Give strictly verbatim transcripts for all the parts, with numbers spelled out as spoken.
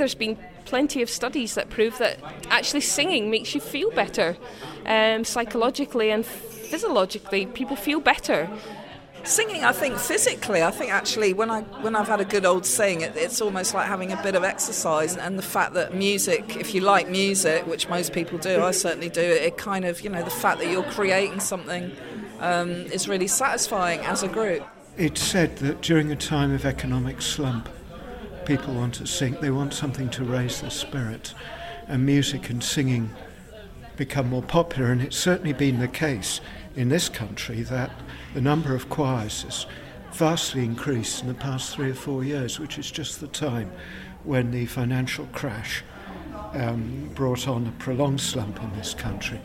there's been plenty of studies that prove that actually singing makes you feel better, um, psychologically and physiologically. People feel better. Singing, I think physically, I think actually when, I, when I've had a good old sing, it, it's almost like having a bit of exercise, and the fact that music, if you like music, which most people do, I certainly do, it kind of, you know, the fact that you're creating something um, is really satisfying as a group. It's said that during a time of economic slump, people want to sing, they want something to raise their spirit, and music and singing become more popular, and it's certainly been the case in this country that the number of choirs has vastly increased in the past three or four years, which is just the time when the financial crash um, brought on a prolonged slump in this country.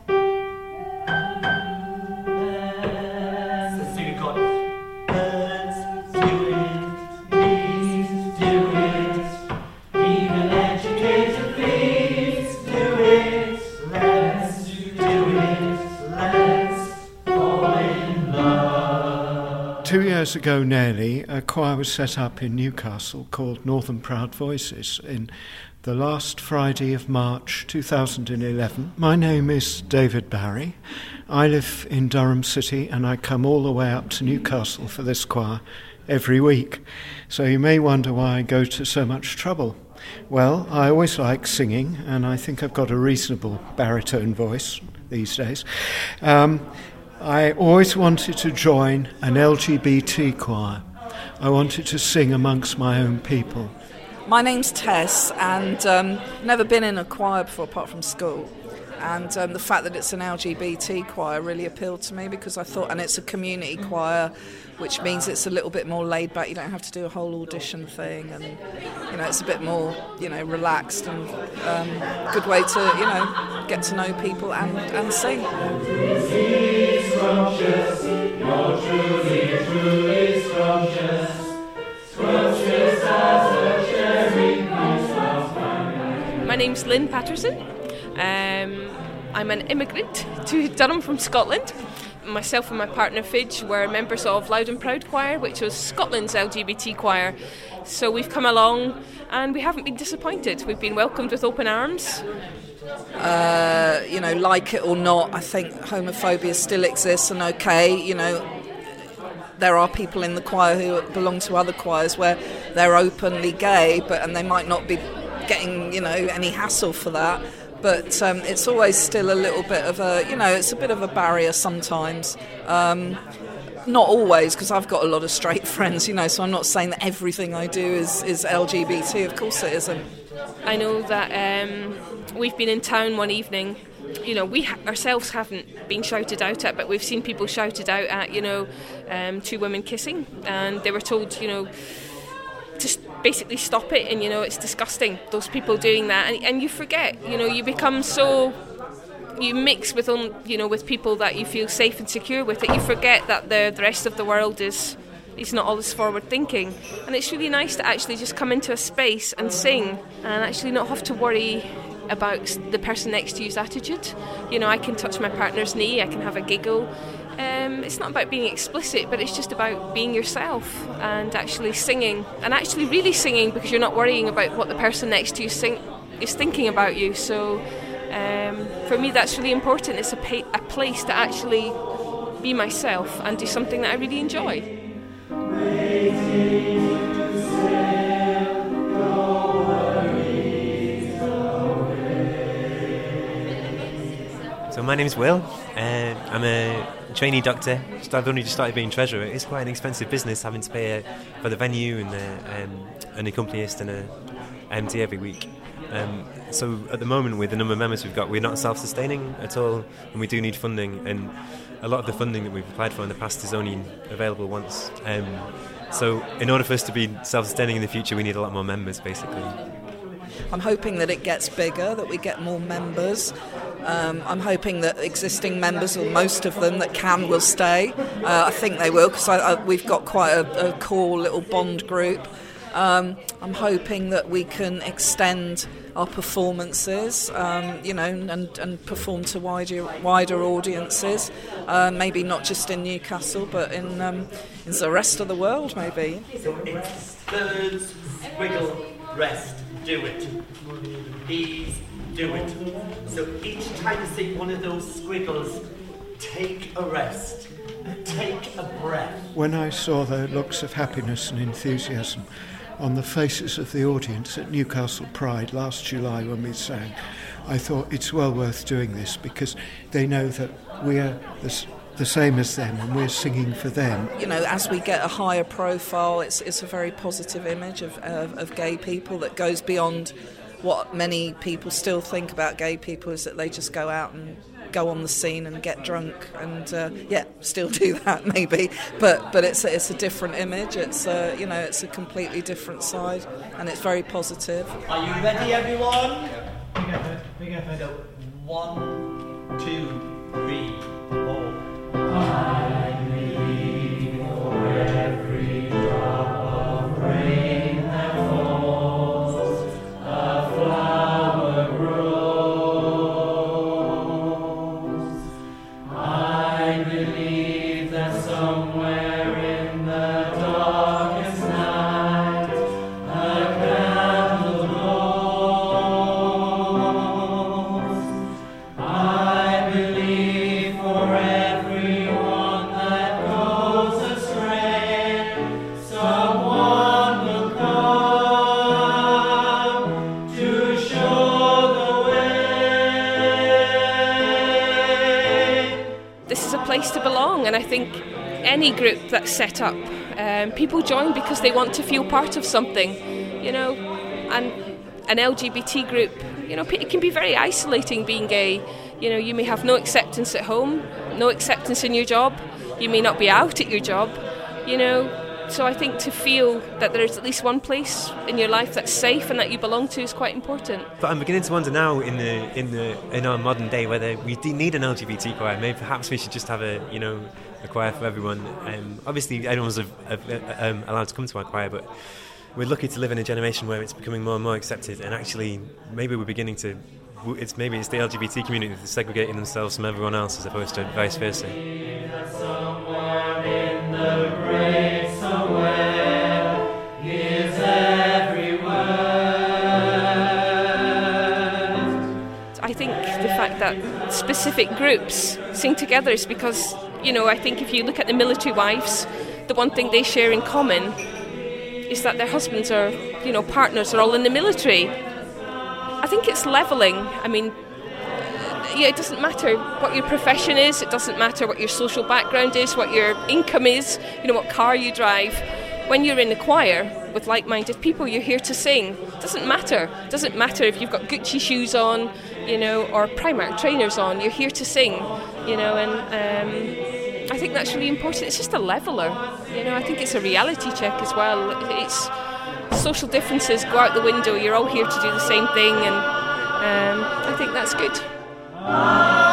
Two years ago nearly, a choir was set up in Newcastle called Northern Proud Voices in the last Friday of March two thousand eleven. My name is David Barry. I live in Durham City and I come all the way up to Newcastle for this choir every week. So you may wonder why I go to so much trouble. Well, I always like singing, and I think I've got a reasonable baritone voice these days. Um, I always wanted to join an L G B T choir. I wanted to sing amongst my own people. My name's Tess, and um, never been in a choir before apart from school. And um, the fact that it's an L G B T choir really appealed to me, because I thought, and it's a community choir, which means it's a little bit more laid back. You don't have to do a whole audition thing, and you know it's a bit more, you know, relaxed and um, good way to, you know, get to know people and, and sing. Scrumptious, you're truly, truly scrumptious, scrumptious as a cherry. My name's Lynn Patterson. Um, I'm an immigrant to Durham from Scotland. Myself and my partner Fidge were members of Loud and Proud Choir, which was Scotland's L G B T choir. So we've come along and we haven't been disappointed. We've been welcomed with open arms. Uh, you know, like it or not, I think homophobia still exists, and okay, you know, there are people in the choir who belong to other choirs where they're openly gay, but and they might not be getting, you know, any hassle for that. But um, it's always still a little bit of a, you know, it's a bit of a barrier sometimes. Um, not always, because I've got a lot of straight friends, you know, so I'm not saying that everything I do is, is L G B T. Of course it isn't. I know that um, we've been in town one evening. You know, we ha- ourselves haven't been shouted out at, but we've seen people shouted out at, you know, um, two women kissing, and they were told, you know, to basically stop it, and you know it's disgusting, those people doing that, and, and you forget, you know, you become so, you mix with um, you know with people that you feel safe and secure with, that you forget that the, the rest of the world is is not all this forward thinking. And it's really nice to actually just come into a space and sing and actually not have to worry about the person next to you's attitude. You know, I can touch my partner's knee, I can have a giggle. Um, it's not about being explicit, but it's just about being yourself and actually singing, and actually really singing, because you're not worrying about what the person next to you sing- is thinking about you. So um, for me that's really important. It's a, pa- a place to actually be myself and do something that I really enjoy. So my name's Will, uh, I'm a trainee doctor. I've only just started being treasurer. It's quite an expensive business, having to pay uh, for the venue and the, um, an accompanist and a M D every week. Um, so at the moment, with the number of members we've got, we're not self-sustaining at all, and we do need funding, and a lot of the funding that we've applied for in the past is only available once. Um, so in order for us to be self-sustaining in the future, we need a lot more members, basically. I'm hoping that it gets bigger, that we get more members. Um, I'm hoping that existing members, or most of them that can, will stay. Uh, I think they will, because I, I, we've got quite a, a core little bond group. Um, I'm hoping that we can extend our performances, um, you know, and, and perform to wider wider audiences. Uh, maybe not just in Newcastle, but in um, in the rest of the world, maybe. So it's thirds, wiggle, rest. do it. Please do it. So each time you see one of those squiggles, take a rest. Take a breath. When I saw the looks of happiness and enthusiasm on the faces of the audience at Newcastle Pride last July when we sang, I thought it's well worth doing this because they know that we are the, the same as them and we're singing for them. You know, as we get a higher profile, it's it's a very positive image of, of, of gay people that goes beyond what many people still think about gay people, is that they just go out and go on the scene and get drunk and uh, yeah, still do that maybe, but but it's a, it's a different image. It's a, you know, it's a completely different side, and it's very positive. Are you ready, everyone? Big effort, big effort. So, one, two, three, four. I believe for every drop of rain that falls, a flower grows. I believe that somewhere in the darkest night, a candle glows. I believe for everyone that goes astray, someone will come to show the way. This is a place to belong, and I think any group that's set up, um, people join because they want to feel part of something, you know, and an L G B T group, you know, it can be very isolating being gay. You know, you may have no acceptance at home, no acceptance in your job, you may not be out at your job, you know, so I think to feel that there's at least one place in your life that's safe and that you belong to is quite important. But I'm beginning to wonder now, in the in the in our modern day, whether we do need an L G B T choir. Maybe perhaps we should just have a you know a choir for everyone. Um, obviously, everyone's a, a, a, um, allowed to come to our choir, but we're lucky to live in a generation where it's becoming more and more accepted. And actually, maybe we're beginning to. It's maybe it's the L G B T community that's segregating themselves from everyone else, as opposed to vice versa. Someone in the grave somewhere hears every word. I think the fact that specific groups sing together is because, you know, I think if you look at the military wives, the one thing they share in common is that their husbands or, you know, partners are all in the military. I think it's levelling. I mean, yeah, it doesn't matter what your profession is, it doesn't matter what your social background is, what your income is, you know, what car you drive. When you're in the choir with like-minded people, you're here to sing. It doesn't matter. It doesn't matter if you've got Gucci shoes on, you know, or Primark trainers on. You're here to sing, you know, and um, I think that's really important. It's just a leveller, you know. I think it's a reality check as well. It's social differences go out the window. You're all here to do the same thing, and um, I think that's good.